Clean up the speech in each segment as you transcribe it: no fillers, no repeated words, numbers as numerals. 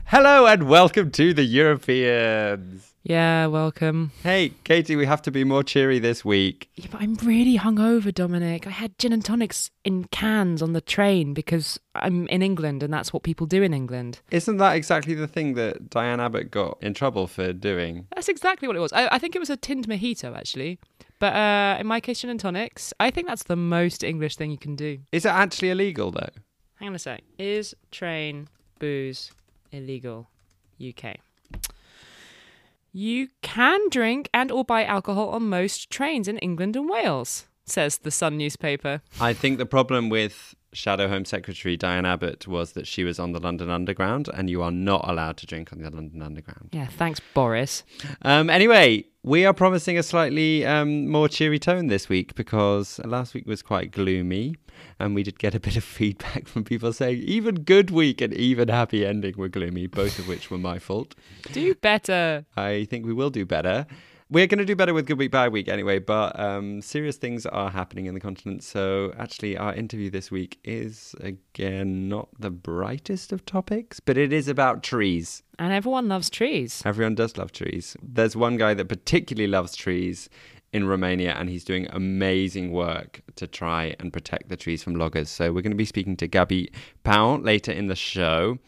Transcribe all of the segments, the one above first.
Hello and welcome to the Europeans. Yeah, welcome. Hey, Katie, we have to be more cheery this week. Yeah, but I'm really hungover, Dominic. I had gin and tonics in cans on the train because I'm in England and that's what people do in England. Isn't that exactly the thing that Diane Abbott got in trouble for doing? That's exactly what it was. I think it was a tinned mojito, actually. But in my case, gin and tonics, I think that's the most English thing you can do. Is it actually illegal, though? Hang on a sec. Is train booze illegal? UK. You can drink and or buy alcohol on most trains in England and Wales, says the Sun newspaper. I think the problem with Shadow Home Secretary Diane Abbott was that she was on the London Underground and you are not allowed to drink on the London Underground. Yeah, thanks, Boris. Anyway, we are promising a slightly more cheery tone this week because last week was quite gloomy and we did get a bit of feedback from people saying even Good Week and even Happy Ending were gloomy, both of which were my fault. Do better. I think we will do better. We're going to do better with Good Week, Bad Week anyway, but serious things are happening in the continent. So actually our interview this week is, again, not the brightest of topics, but it is about trees. And everyone loves trees. Everyone does love trees. There's one guy that particularly loves trees in Romania, and he's doing amazing work to try and protect the trees from loggers. So we're going to be speaking to Gabi Pau later in the show.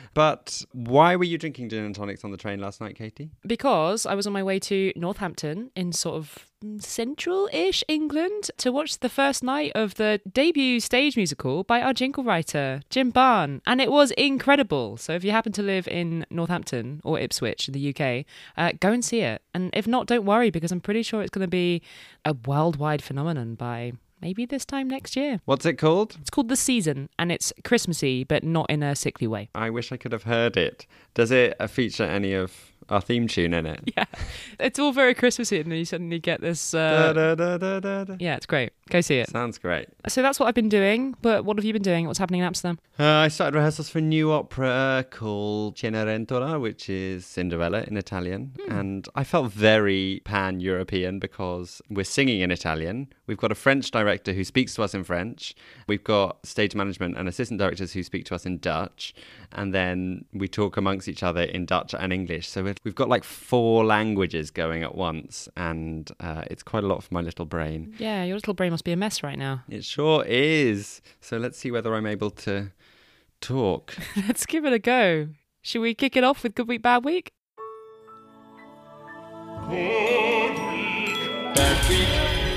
But why were you drinking gin and tonics on the train last night, Katie? Because I was on my way to Northampton in sort of central-ish England to watch the first night of the debut stage musical by our jingle writer, Jim Barn. And it was incredible. So if you happen to live in Northampton or Ipswich in the UK, go and see it. And if not, don't worry, because I'm pretty sure it's going to be a worldwide phenomenon by maybe this time next year. What's it called? It's called The Season, and it's Christmassy, but not in a sickly way. I wish I could have heard it. Does it feature any of our theme tune in it? Yeah, it's all very Christmassy, and then you suddenly get this... Da, da, da, da, da, da. Yeah, it's great. Go see it. Sounds great. So that's what I've been doing, but what have you been doing? What's happening in Amsterdam? I started rehearsals for a new opera called Cenerentola, which is Cinderella in Italian. And I felt very pan-European because we're singing in Italian. We've got a French director who speaks to us in French. We've got stage management and assistant directors who speak to us in Dutch. And then we talk amongst each other in Dutch and English. So we've got like 4 languages going at once. And it's quite a lot for my little brain. Yeah, your little brain must be a mess right now. It sure is. So let's see whether I'm able to talk. Let's give it a go. Should we kick it off with Good Week, Bad Week? Good week, bad week.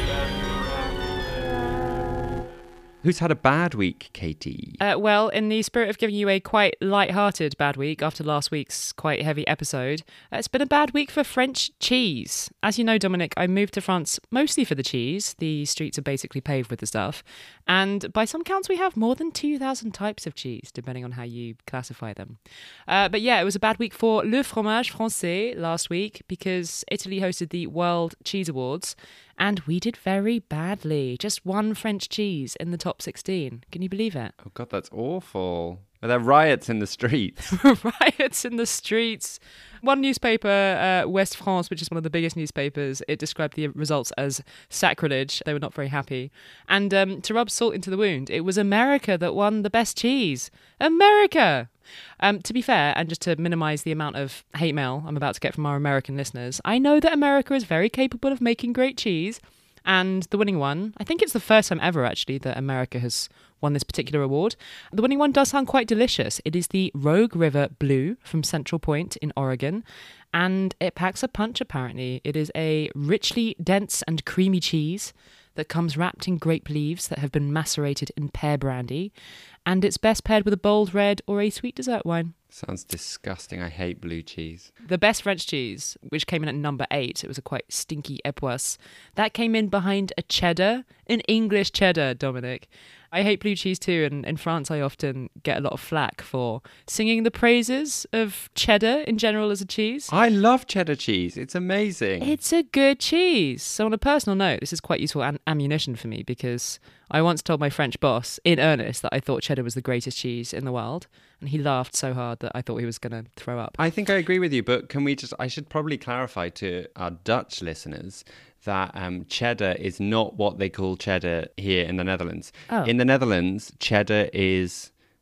Who's had a bad week, Katie? Well, in the spirit of giving you a quite light-hearted bad week after last week's quite heavy episode, it's been a bad week for French cheese. As you know, Dominic, I moved to France mostly for the cheese. The streets are basically paved with the stuff. And by some counts, we have more than 2,000 types of cheese, depending on how you classify them. But yeah, it was a bad week for Le Fromage Français last week because Italy hosted the World Cheese Awards. And we did very badly. Just one French cheese in the top 16. Can you believe it? Oh, God, that's awful. Are there riots in the streets? Riots in the streets. One newspaper, West France, which is one of the biggest newspapers, it described the results as sacrilege. They were not very happy. And to rub salt into the wound, it was America that won the best cheese. America! To be fair, and just to minimise the amount of hate mail I'm about to get from our American listeners, I know that America is very capable of making great cheese, and the winning one, I think it's the first time ever actually that America has won this particular award. The winning one does sound quite delicious. It is the Rogue River Blue from Central Point in Oregon, and it packs a punch apparently. It is a richly dense and creamy cheese that comes wrapped in grape leaves that have been macerated in pear brandy, and it's best paired with a bold red or a sweet dessert wine. Sounds disgusting. I hate blue cheese. The best French cheese, which came in at number 8, it was a quite stinky Epoisse, that came in behind a cheddar, an English cheddar, Dominic. I hate blue cheese too, and in France I often get a lot of flack for singing the praises of cheddar in general as a cheese. I love cheddar cheese. It's amazing. It's a good cheese. So on a personal note, this is quite useful ammunition for me because I once told my French boss, in earnest, that I thought cheddar was the greatest cheese in the world. And he laughed so hard that I thought he was going to throw up. I think I agree with you, but I should probably clarify to our Dutch listeners that cheddar is not what they call cheddar here in the Netherlands. Oh. In the Netherlands, cheddar is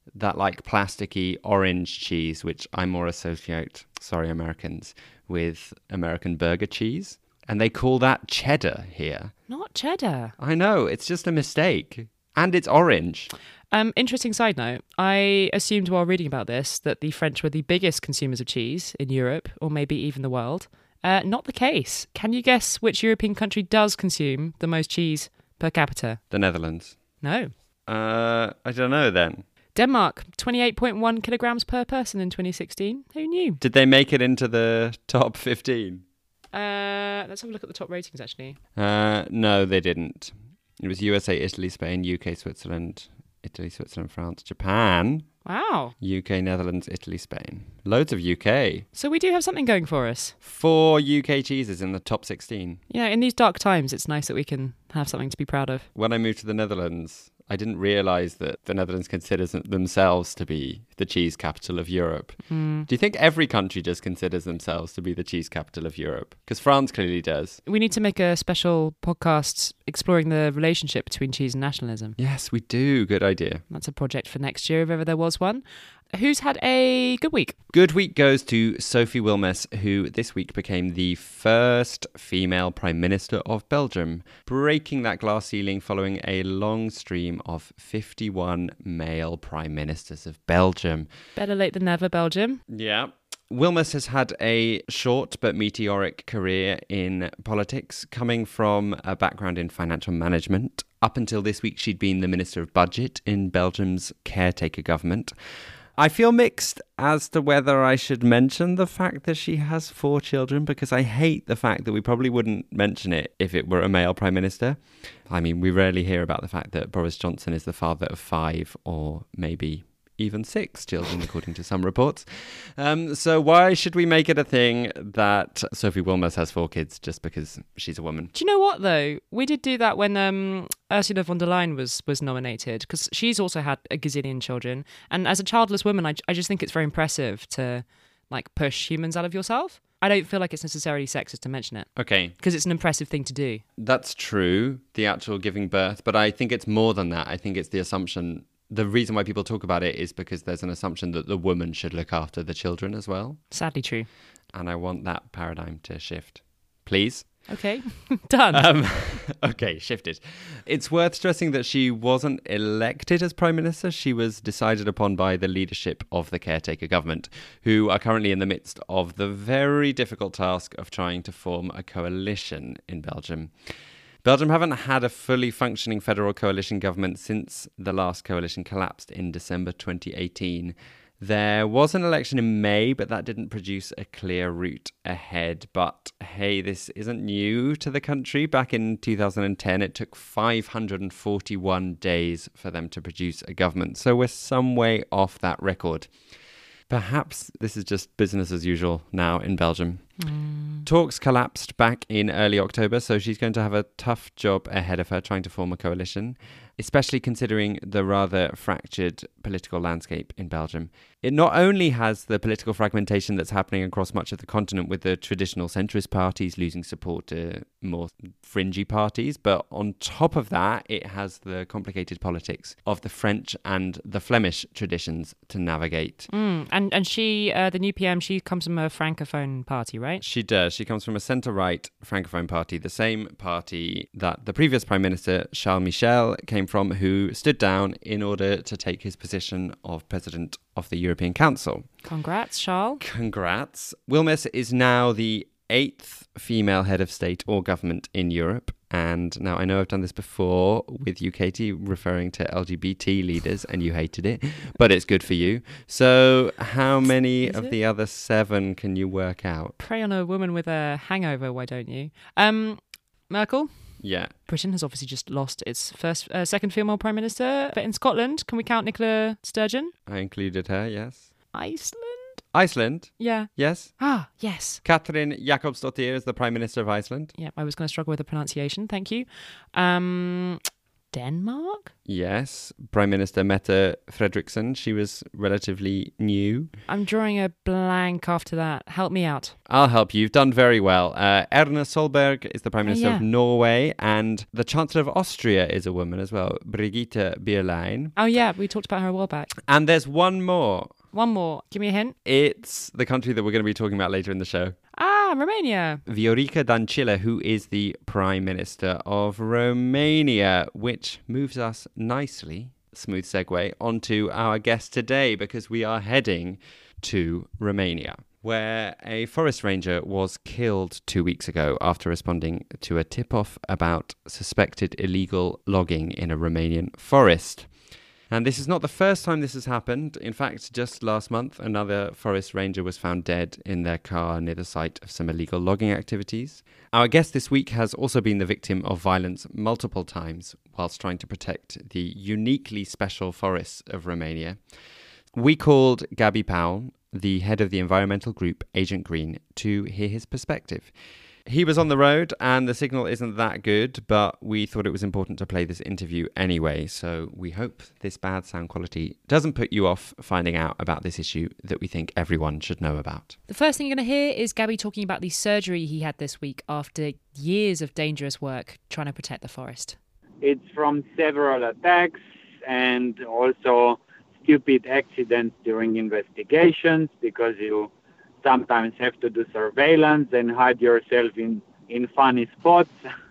that like plasticky orange cheese, which I more associate, sorry Americans, with American burger cheese. And they call that cheddar here. Not cheddar. I know, it's just a mistake. And it's orange. Interesting side note. I assumed while reading about this that the French were the biggest consumers of cheese in Europe, or maybe even the world. Not the case. Can you guess which European country does consume the most cheese per capita? The Netherlands. No. I don't know then. Denmark, 28.1 kilograms per person in 2016. Who knew? Did they make it into the top 15? Let's have a look at the top ratings, actually. No, they didn't. It was USA, Italy, Spain, UK, Switzerland, Italy, Switzerland, France, Japan, Wow. UK, Netherlands, Italy, Spain. Loads of UK. So we do have something going for us. 4 UK cheeses in the top 16. You know, in these dark times, it's nice that we can have something to be proud of. When I moved to the Netherlands, I didn't realise that the Netherlands considers themselves to be the cheese capital of Europe. Do you think every country just considers themselves to be the cheese capital of Europe? Because France clearly does. We need to make a special podcast exploring the relationship between cheese and nationalism. Yes, we do. Good idea. That's a project for next year, if ever there was one. Who's had a good week? Good week goes to Sophie Wilmès, who this week became the first female Prime Minister of Belgium, breaking that glass ceiling following a long stream of 51 male Prime Ministers of Belgium. Better late than never, Belgium. Yeah. Wilmès has had a short but meteoric career in politics, coming from a background in financial management. Up until this week, she'd been the Minister of Budget in Belgium's caretaker government. I feel mixed as to whether I should mention the fact that she has 4 children, because I hate the fact that we probably wouldn't mention it if it were a male Prime Minister. I mean, we rarely hear about the fact that Boris Johnson is the father of 5 or maybe even 6 children, according to some reports. So why should we make it a thing that Sophie Wilmès has 4 kids just because she's a woman? Do you know what, though? We did do that when Ursula von der Leyen was nominated, because she's also had a gazillion children. And as a childless woman, I just think it's very impressive to like push humans out of yourself. I don't feel like it's necessarily sexist to mention it. Okay. Because it's an impressive thing to do. That's true, the actual giving birth. But I think it's more than that. I think it's the assumption. The reason why people talk about it is because there's an assumption that the woman should look after the children as well. Sadly true. And I want that paradigm to shift. Please? Okay, done. Okay, shifted. It's worth stressing that she wasn't elected as Prime Minister. She was decided upon by the leadership of the caretaker government, who are currently in the midst of the very difficult task of trying to form a coalition in Belgium. Belgium haven't had a fully functioning federal coalition government since the last coalition collapsed in December 2018. There was an election in May, but that didn't produce a clear route ahead. But hey, this isn't new to the country. Back in 2010, it took 541 days for them to produce a government. So we're some way off that record. Perhaps this is just business as usual now in Belgium. Talks collapsed back in early October, so she's going to have a tough job ahead of her trying to form a coalition, especially considering the rather fractured political landscape in Belgium. It not only has the political fragmentation that's happening across much of the continent, with the traditional centrist parties losing support to more fringy parties, but on top of that, it has the complicated politics of the French and the Flemish traditions to navigate. And she, the new PM, she comes from a Francophone party, right? She does. She comes from a centre-right Francophone party, the same party that the previous Prime Minister, Charles Michel, came from, who stood down in order to take his position of President of the European Council. Congrats, Charles. Congrats. Wilmès is now the 8th female head of state or government in Europe. And now I know I've done this before with you, Katie, referring to LGBT leaders, and you hated it, but it's good for you. So how many of the other 7 can you work out? Prey on a woman with a hangover, why don't you? Merkel? Yeah. Britain has obviously just lost its second female prime minister. But in Scotland, can we count Nicola Sturgeon? I included her, yes. Iceland? Yeah. Yes. Ah, yes. Katrin Jakobsdottir is the Prime Minister of Iceland. Yeah, I was going to struggle with the pronunciation. Thank you. Denmark? Yes, Prime Minister Mette Frederiksen. She was relatively new. I'm drawing a blank after that. Help me out. I'll help you. You've done very well. Erna Solberg is the Prime Minister yeah. of Norway, and the Chancellor of Austria is a woman as well, Brigitte Bierlein. Oh, yeah, we talked about her a while back. And there's one more. One more. Give me a hint. It's the country that we're going to be talking about later in the show. Ah, Romania. Viorica Dăncilă, who is the Prime Minister of Romania, which moves us nicely, smooth segue, onto our guest today, because we are heading to Romania, where a forest ranger was killed 2 weeks ago after responding to a tip-off about suspected illegal logging in a Romanian forest. And this is not the first time this has happened. In fact, just last month, another forest ranger was found dead in their car near the site of some illegal logging activities. Our guest this week has also been the victim of violence multiple times whilst trying to protect the uniquely special forests of Romania. We called Gabi Paul, the head of the environmental group Agent Green, to hear his perspective. He was on the road and the signal isn't that good, but we thought it was important to play this interview anyway, so we hope this bad sound quality doesn't put you off finding out about this issue that we think everyone should know about. The first thing you're going to hear is Gabi talking about the surgery he had this week after years of dangerous work trying to protect the forest. It's from several attacks and also stupid accidents during investigations, because you sometimes have to do surveillance and hide yourself in funny spots.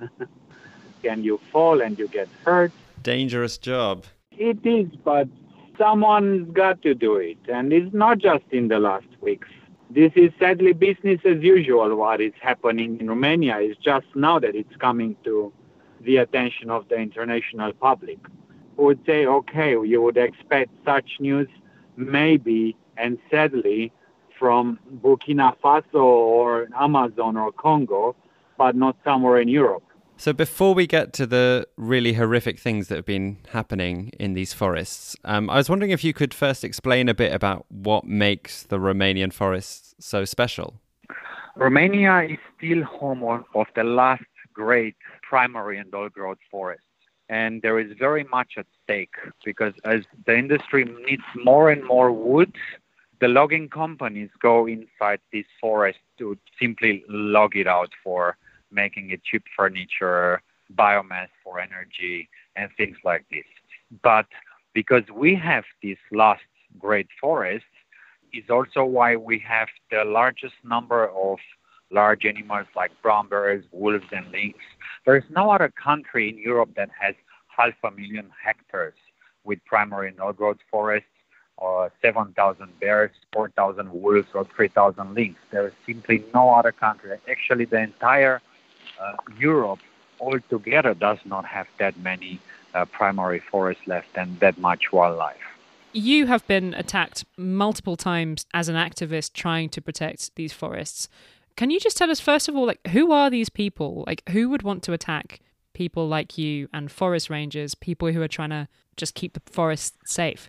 And you fall and you get hurt. Dangerous job. It is, but someone's got to do it. And it's not just in the last weeks. This is sadly business as usual. What is happening in Romania is just now that it's coming to the attention of the international public. Who would say, okay, you would expect such news maybe, and sadly, from Burkina Faso or Amazon or Congo, but not somewhere in Europe. So before we get to the really horrific things that have been happening in these forests, I was wondering if you could first explain a bit about what makes the Romanian forests so special. Romania is still home of the last great primary and old-growth forests. And there is very much at stake, because as the industry needs more and more wood, the logging companies go inside this forest to simply log it out for making it cheap furniture, biomass for energy, and things like this. But because we have these last great forests, is also why we have the largest number of large animals like brown bears, wolves, and lynx. There is no other country in Europe that has 500,000 hectares with primary and old-growth forests, or 7,000 bears, 4,000 wolves, or 3,000 lynx. There is simply no other country. Actually, the entire Europe altogether does not have that many primary forests left and that much wildlife. You have been attacked multiple times as an activist trying to protect these forests. Can you just tell us, first of all, who are these people? Who would want to attack people like you and forest rangers, people who are trying to just keep the forest safe?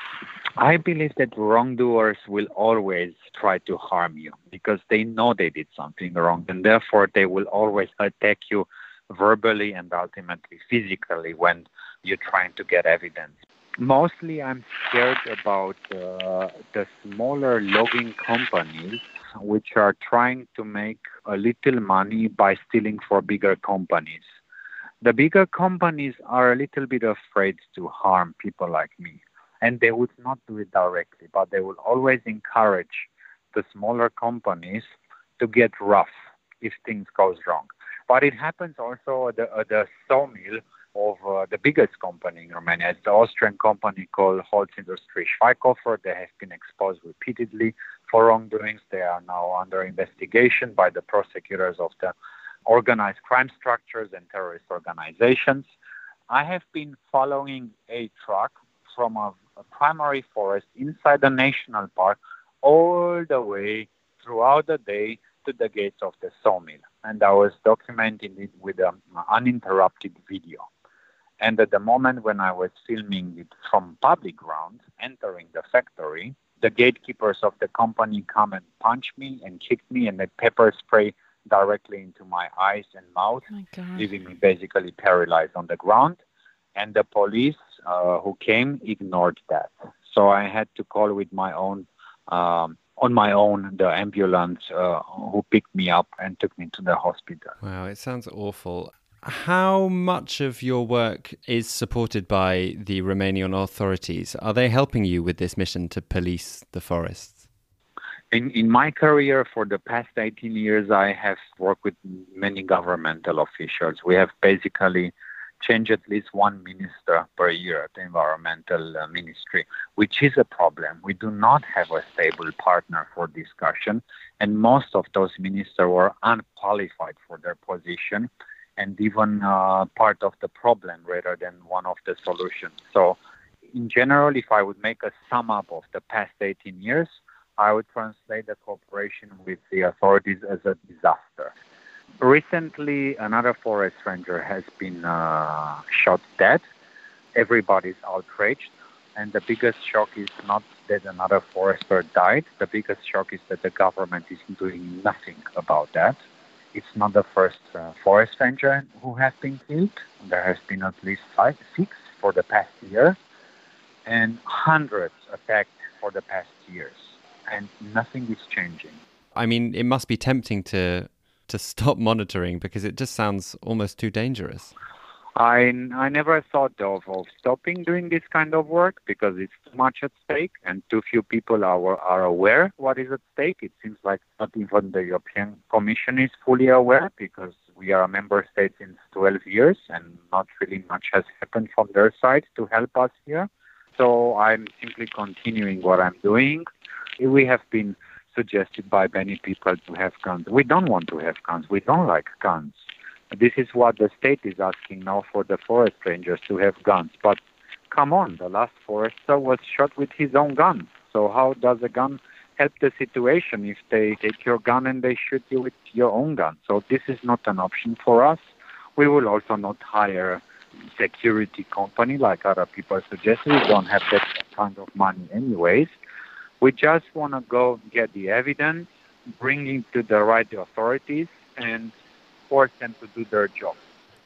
I believe that wrongdoers will always try to harm you because they know they did something wrong, and therefore they will always attack you verbally and ultimately physically when you're trying to get evidence. Mostly I'm scared about the smaller logging companies which are trying to make a little money by stealing for bigger companies. The bigger companies are a little bit afraid to harm people like me. And they would not do it directly, but they will always encourage the smaller companies to get rough if things goes wrong. But it happens also at the sawmill of the biggest company in Romania. It's the Austrian company called Holzindustrie Schweighofer. They have been exposed repeatedly for wrongdoings. They are now under investigation by the prosecutors of the organized crime structures and terrorist organizations. I have been following a truck from a primary forest inside the national park all the way throughout the day to the gates of the sawmill. And I was documenting it with an uninterrupted video. And at the moment when I was filming it from public ground, entering the factory, the gatekeepers of the company come and punch me and kick me, and they pepper spray directly into my eyes and mouth, leaving me basically paralyzed on the ground. And the police who came ignored that. So I had to call with my own, on my own, the ambulance who picked me up and took me to the hospital. Wow, it sounds awful. How much of your work is supported by the Romanian authorities? Are they helping you with this mission to police the forests? In my career for the past 18 years, I have worked with many governmental officials. We have basically changed at least one minister per year at the environmental ministry, which is a problem. We do not have a stable partner for discussion, and most of those ministers were unqualified for their position and even part of the problem rather than one of the solutions. So in general, if I would make a sum up of the past 18 years, I would translate the cooperation with the authorities as a disaster. Recently, another forest ranger has been shot dead. Everybody's outraged. And the biggest shock is not that another forester died. The biggest shock is that the government is doing nothing about that. It's not the first forest ranger who has been killed. There has been at least 6 for the past year, and hundreds attacked for the past years. And nothing is changing. I mean, it must be tempting to stop monitoring because it just sounds almost too dangerous. I never thought of stopping doing this kind of work because it's too much at stake and too few people are aware what is at stake. It seems like not even the European Commission is fully aware because we are a member state since 12 years and not really much has happened from their side to help us here. So I'm simply continuing what I'm doing. We have been suggested by many people to have guns. We don't want to have guns. We don't like guns. This is what the state is asking now for the forest rangers to have guns. But come on, the last forester was shot with his own gun. So how does a gun help the situation if they take your gun and they shoot you with your own gun? So this is not an option for us. We will also not hire security company like other people suggest. We don't have that kind of money anyways. We just want to go get the evidence, bring it to the right authorities, and force them to do their job.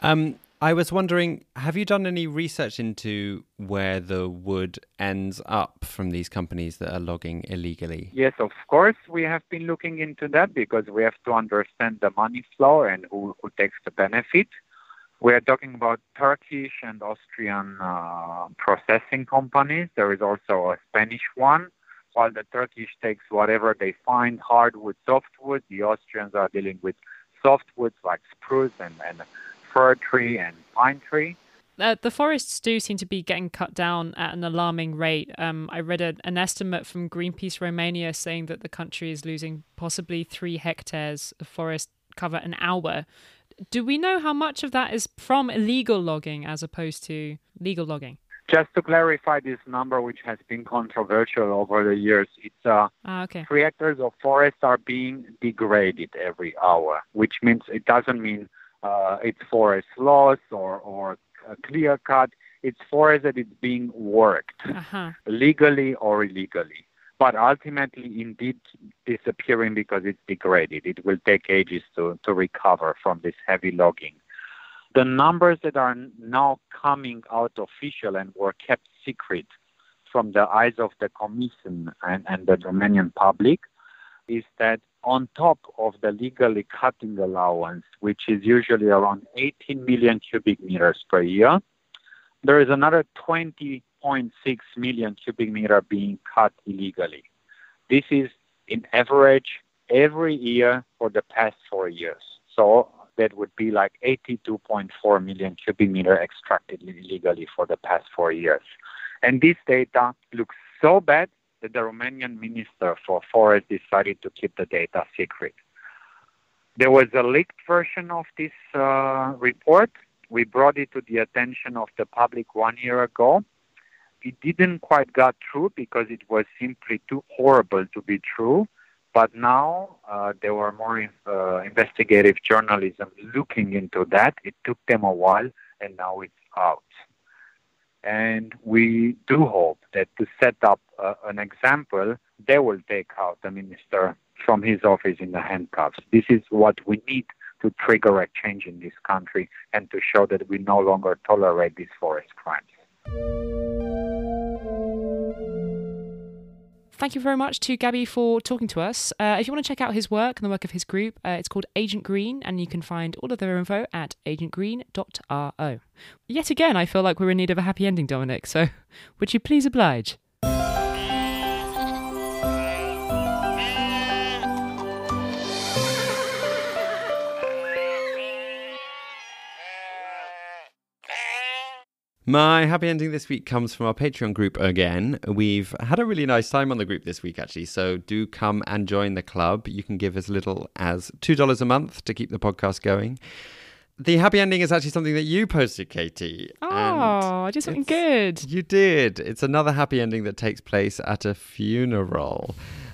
I was wondering, have you done any research into where the wood ends up from these companies that are logging illegally? Yes, of course, we have been looking into that because we have to understand the money flow and who takes the benefit. We are talking about Turkish and Austrian processing companies. There is also a Spanish one. While the Turkish takes whatever they find, hardwood, softwood, the Austrians are dealing with softwoods like spruce and fir tree and pine tree. The forests do seem to be getting cut down at an alarming rate. I read an estimate from Greenpeace Romania saying that the country is losing possibly 3 hectares of forest cover an hour. Do we know how much of that is from illegal logging as opposed to legal logging? Just to clarify this number, which has been controversial over the years, it's 3 hectares of forest are being degraded every hour, which means it doesn't mean it's forest loss or clear cut. It's forest that is being worked legally or illegally, but ultimately indeed disappearing because it's degraded. It will take ages to recover from this heavy logging. The numbers that are now coming out official and were kept secret from the eyes of the Commission and the Romanian public is that on top of the legally cutting allowance, which is usually around 18 million cubic meters per year, there is another 20.6 million cubic meter being cut illegally. This is in average every year for the past 4 years. So that would be like 82.4 million cubic meter extracted illegally for the past 4 years. And this data looks so bad that the Romanian Minister for Forest decided to keep the data secret. There was a leaked version of this report. We brought it to the attention of the public 1 year ago. It didn't quite get through because it was simply too horrible to be true. But now there were more investigative journalism looking into that. It took them a while, and now it's out. And we do hope that to set up an example, they will take out the minister from his office in the handcuffs. This is what we need to trigger a change in this country and to show that we no longer tolerate these forest crimes. Thank you very much to Gabby for talking to us. If you want to check out his work and the work of his group, it's called Agent Green, and you can find all of their info at agentgreen.ro. Yet again, I feel like we're in need of a happy ending, Dominic, so would you please oblige? My happy ending this week comes from our Patreon group again. We've had a really nice time on the group this week, actually, so do come and join the club. You can give as little as $2 a month to keep the podcast going. The happy ending is actually something that you posted, Katie. Oh, I did something good. You did. It's another happy ending that takes place at a funeral.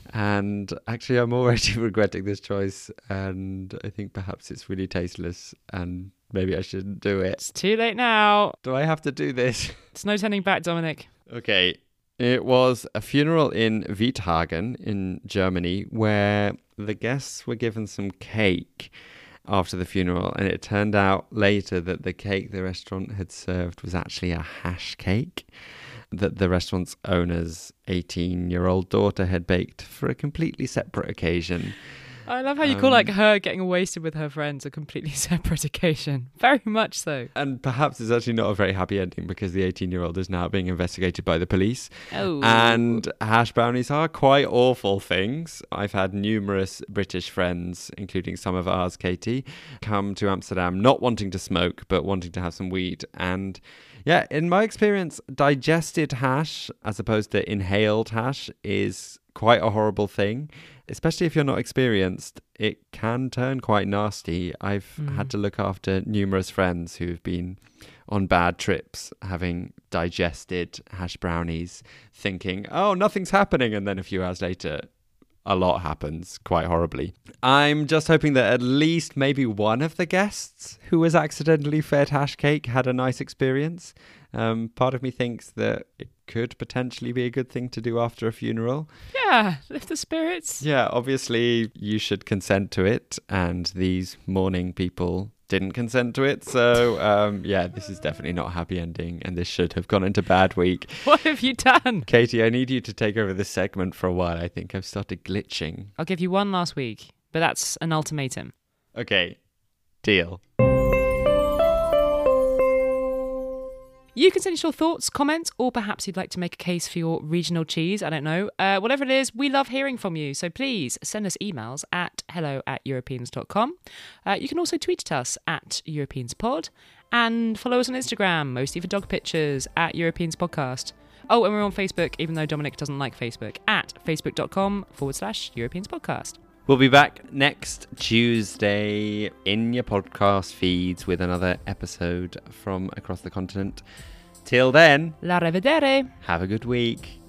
And actually, I'm already regretting this choice, and I think perhaps it's really tasteless, and maybe I shouldn't do it. It's too late now. Do I have to do this? It's no turning back, Dominic. Okay. It was a funeral in Wiethagen in Germany where the guests were given some cake after the funeral, and it turned out later that the cake the restaurant had served was actually a hash cake that the restaurant's owner's 18-year-old daughter had baked for a completely separate occasion. I love how you call like her getting wasted with her friends a completely separate occasion. Very much so. And perhaps it's actually not a very happy ending because the 18-year-old is now being investigated by the police. Oh. And hash brownies are quite awful things. I've had numerous British friends, including some of ours, Katie, come to Amsterdam not wanting to smoke but wanting to have some weed. And yeah, in my experience, digested hash as opposed to inhaled hash is quite a horrible thing. Especially if you're not experienced, it can turn quite nasty. I've had to look after numerous friends who've been on bad trips, having digested hash brownies, thinking, oh, nothing's happening. And then a few hours later, a lot happens quite horribly. I'm just hoping that at least maybe one of the guests who was accidentally fed hash cake had a nice experience. Part of me thinks that it could potentially be a good thing to do after a funeral. Yeah, lift the spirits. Yeah, obviously you should consent to it, and these mourning people didn't consent to it. So, yeah, this is definitely not a happy ending, and this should have gone into bad week. What have you done? Katie, I need you to take over this segment for a while. I think I've started glitching. I'll give you one last week, but that's an ultimatum. Okay, deal. You can send us your thoughts, comments, or perhaps you'd like to make a case for your regional cheese. I don't know. Whatever it is, we love hearing from you. So please send us emails at hello@europeans.com. You can also tweet at us at EuropeansPod and follow us on Instagram, mostly for dog pictures, at Europeans Podcast. Oh, and we're on Facebook, even though Dominic doesn't like Facebook, at facebook.com/Europeans Podcast. We'll be back next Tuesday in your podcast feeds with another episode from across the continent. Till then, La revedere! have a good week.